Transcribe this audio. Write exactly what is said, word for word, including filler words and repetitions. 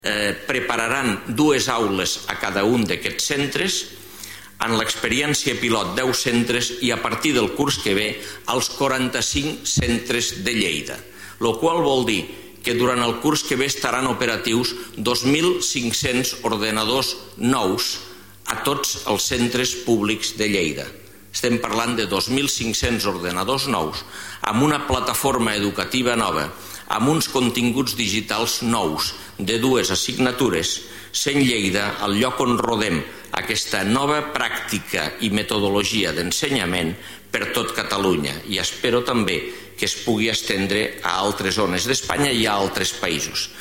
Eh, prepararan dues aules a cada un d'aquests centres, en l'experiència pilot deu centres i a partir del curs que ve als quaranta-cinc centres de Lleida, el qual vol dir que durant el curs que ve estaran operatius dos mil cinc-cents ordenadors nous a tots els centres públics de Lleida. Estem parlant de dos mil cinc-cents ordenadors nous, amb una plataforma educativa nova, amb uns continguts digitals nous de dues assignatures, sent Lleida el lloc on rodem aquesta nova pràctica i metodologia d'ensenyament per tot Catalunya, i espero també que es pugui estendre a altres zones d'Espanya i a altres països.